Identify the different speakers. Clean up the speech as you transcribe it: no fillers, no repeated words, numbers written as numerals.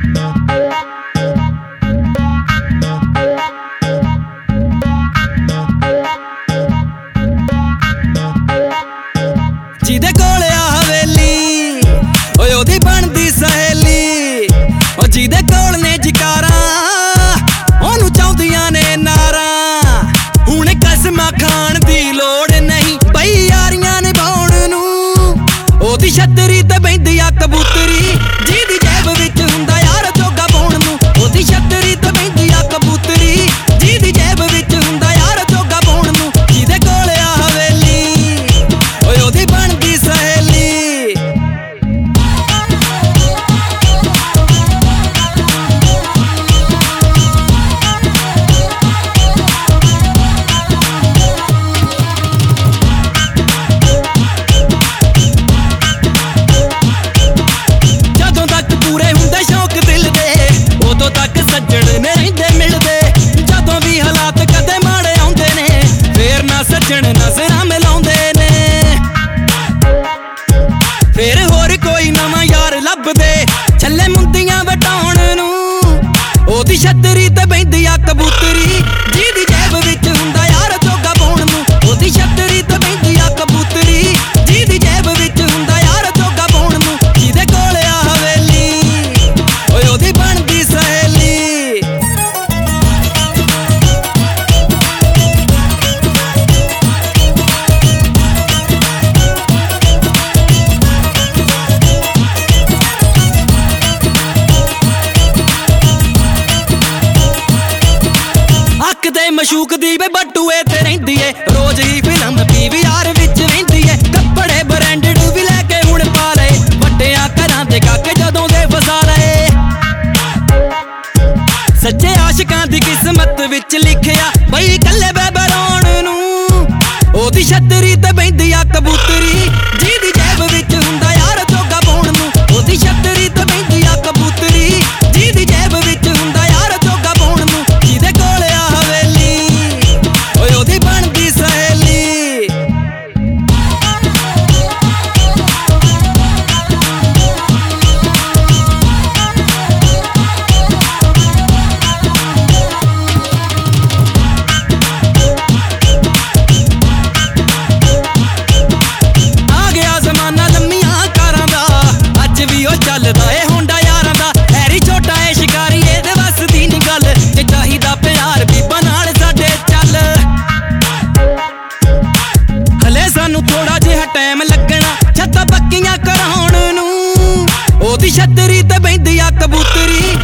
Speaker 1: ਜਿਹਦੇ ਕੋਲ ਆ ਹਵੇਲੀ ਓਏ ਉਹਦੀ ਬਣਦੀ ਸਹੇਲੀ, ਓ ਜਿਹਦੇ ਕੋਲ ਨੇ ਜਕਾਰਾਂ ਉਹਨੂੰ ਚਾਹੁੰਦੀਆਂ ਨੇ ਨਾਰਾਂ। ਹੁਣ ਕਸਮਾਂ ਖਾਣ ਦੀ ਲੋੜ ਨਹੀਂ ਬਈ ਯਾਰੀਆਂ ਨਿਭਾਉਣ ਨੂੰ, ਉਹਦੀ ਛਤਰੀ ਤੇ ਬਹਿੰਦੀ ਆ ਕਬੂਤਰੀ ਜਿਹਦੀ ਜੇਬ ਵਿੱਚ ਹੁੰਦਾ ਯਾਰ ਚੋਗਾ ਪਾਉਣ ਨੂੰ। ਉਹਦੀ ਛਤਰੀ ਤੇ ਬਹਿੰਦੀ ਆ ਕਬੂਤਰੀ ਜਿਹਦੀ ਜੇਬ ਵਿੱਚ ਹੁੰਦਾ ਯਾਰ ਚੋਗਾ ਪਾਉਣ ਨੂੰ। ਜਿਹਦੇ ਕੋਲ ਆ ਹਵੇਲੀ ਓਏ ਉਹਦੀ ਬਣਦੀ ਸਹੇਲੀ। ਜਦੋਂ ਤੱਕ ਪੂਰੇ ਹੁੰਦੇ ਸ਼ੌਕ ਦਿਲ ਦੇ ਉਦੋਂ ਤੱਕ ਸੱਜਣ ਨੇ ਰਹਿੰਦੇ ਮਿਲਦੇ। ਜਦੋਂ ਵੀ ਹਾਲਾਤ ਕਦੇ ਮਾੜੇ ਆਉਂਦੇ ਨੇ ਫੇਰ ਨਾ ਸੱਜਣ ਨਜ਼ਰਾਂ ਮਿਲਾਉਂਦੇ ਨੇ। ਫੇਰ ਹੋਰ ਕੋਈ ਨਵਾਂ ਯਾਰ ਲੱਭਦੇ ਛੱਲੇ ਮੁੰਦੀਆਂ ਵਟਾਉਣ ਨੂੰ। ਉਹਦੀ ਛਤਰੀ ਤੇ ਬਹਿੰਦੀ ਆ ਕਬੂਤਰੀ ਜਿਹਦੀ ਜੇਬ ਵਿੱਚ ਹੁੰਦਾ ਯਾਰ ਚੋਗਾ ਪਾਉਣ ਨੂੰ। ਉਹਦੀ ਛਤਰੀ ਤੇ ਬਹਿੰਦੀ ਆ ਕਬੂਤਰੀ ਜਿਹਦੀ ਜੇਬ ਵਿੱਚ ਹੁੰਦਾ ਯਾਰ ਚੋਗਾ ਪਾਉਣ ਨੂੰ। ਜਿਹਦੇ ਕੋਲ ਆ ਹਵੇਲੀ ਓਏ ਉਹਦੀ ਬਣਦੀ ਸਹੇਲੀ। ਹੱਕ ਦੇ ਮਸ਼ੂਕ ਦੀ ਵੇ ਬਟੂਏ ਤੇ ਰਹਿੰਦੀ ਏ, ਰੋਜ਼ ਹੀ ਫਿਲਮ PVR ਵਿੱਚ ਵਹਿੰਦੀ ਏ। ਕੱਪੜੇ ਬ੍ਰਾਂਡਡ ਵੀ ਲੈ ਕੇ ਹੁਣ ਪਾ ਲਏ, ਵੱਡਿਆਂ ਘਰਾਂ ਦੇ ਕਾਕੇ ਜਦੋਂ ਦੇ ਫਸਾ ਲਏ। ਸੱਚੇ ਆਸ਼ਿਕਾਂ ਦੀ ਕਿਸਮਤ ਵਿੱਚ ਲਿਖਿਆ ਬਈ ਇਕੱਲੇ ਬੈਬਰੋਣ ਨੂੰ। ਉਹਦੀ ਛਤਰੀ ਤੇ ਬਹਿੰਦੀ ਆ ਕਬੂਤਰੀ ਜਿਹਦੀ ਜੇਬ ਵਿੱਚ ਹੁੰਦਾ ਯਾਰ ਚੋਗਾ ਪਾਉਣ ਨੂੰ। ਉਹਦੀ ਛਤਰੀ ਤੇ ਬਹਿੰਦੀ ਆ ਕਬੂਤਰੀ ਜਿਹਦੀ ਜੇਬ ਵਿੱਚ ਹੁੰਦਾ ਯਾਰ ਚੋਗਾ ਪਾਉਣ ਨੂੰ। ਜਿਹਦੇ ਕੋਲ ਆ ਹਵੇਲੀ ਓਏ ਉਹਦੀ ਬਣਦੀ ਸਹੇਲੀ। ਆ ਗਿਆ ਜ਼ਮਾਨਾ ਲੰਮੀਆਂ ਕਾਰਾਂ ਦਾ, ਅੱਜ ਵੀ ਉਹ ਚੱਲਦਾ ਏ ਹੋਂਡਾ ਯਾਰਾਂ ਦਾ। ਹੈਰੀ ਛੋਟਾ ਏ ਸ਼ਿਕਾਰੀ ਇਹਦੇ ਵੱਸ ਦੀ ਨੀ ਗੱਲ, ਜੇ ਚਾਹੀਦਾ ਪਿਆਰ ਬੀਬਾਂ ਨਾਲ ਸਾਡੇ ਚੱਲ। ਹਲੇ ਸਾਨੂੰ ਥੋੜਾ ਜਿਹਾ ਟਾਈਮ ਲੱਗਣਾ ਛੱਤਾਂ ਪੱਕੀਆਂ ਕਰਾਉਣ ਨੂੰ। ਉਹਦੀ ਛਤਰੀ ਤੇ ਬਹਿੰਦੀ ਆ ਕਬੂਤਰੀ